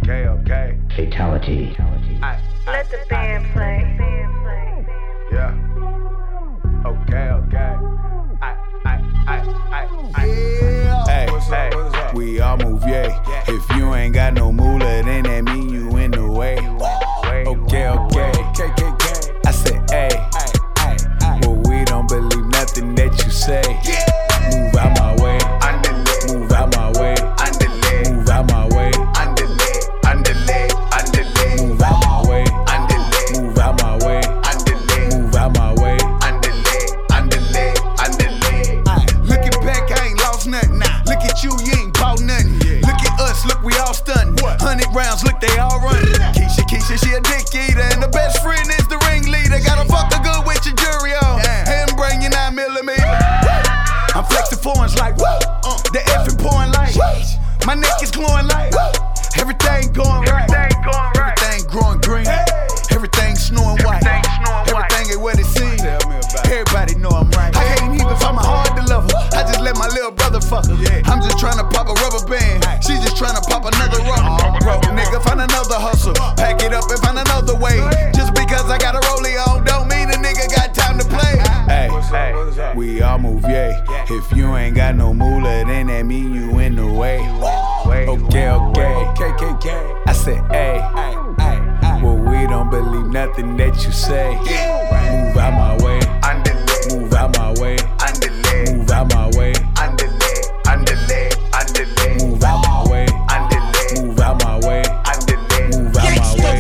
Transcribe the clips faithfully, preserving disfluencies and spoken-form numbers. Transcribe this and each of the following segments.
Okay, okay. Fatality. I, Let the band play. yeah. Okay, okay. I, I, I, I, I. Yeah. Hey, What's up, hey, what's up? we all move, yeah. If you ain't got no moolah, then that mean you in the way. Okay, okay. K K K. I said, hey, well, we don't believe nothing that you say. Move out my way. Move out my way. Move out my way. Move out my way. Move out my way. Move out my way. Looking back, I ain't lost nothing. Look at you, you ain't bought nothing. Look at us, look, we all stuntin'. Hundred rounds, look, they all running. Keisha, Keisha, she a dick eater, and the best friend is the ringleader. Gotta fuck her good with your jury on, and bring your nine millimeter. I'm flexing foreigns like woo. The effing pouring like my neck is glowing like everything going right. Everything growing green. Everything snowing white. Everything ain't what it seems. Everybody know I'm right. I can't even find my hard to love her. I just let my little brother fuck her. I'm just trying to pop a rubber band. She just trying to pop another rubber. Broke nigga, find another hustle. Pack it up and find another way. Just because I got a rollie on, don't mean a nigga got time to play. Hey, hey, we all move, yeah. If you ain't got no moolah, then that mean you in the way. Okay, okay. K K K. I said, hey, well, we don't believe nothing that you say. Move out my way. Move out my way. Move out my way. Move out my way. Move out my way. Move out my way.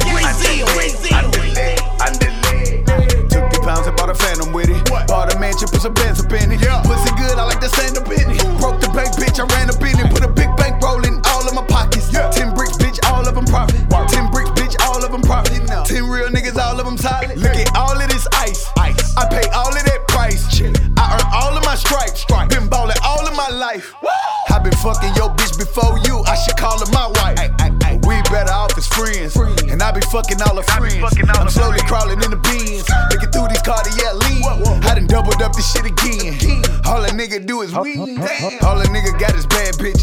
Took the pounds and bought a phantom with it. Bought a mansion, put some bands up in it. Pussy good, I like to stand up in it. Broke the bank, bitch, I ran up in it. Put a big bank roll in all of my pockets. Ten bricks, bitch, all of them profit. Ten bricks, bitch, all of them profit. Ten real niggas, all of them solid. Look at all of this ice. I pay all of that price. I earn all of my stripes. Been ballin' all of my life. I been fucking your bitch before you. I should call her my wife. We better off as friends. And I be fucking all her friends. I'm slowly crawling in the bins. Looking through these Cartier lean. I done doubled up this shit again. All a nigga do is win. All a nigga got is bad bitch.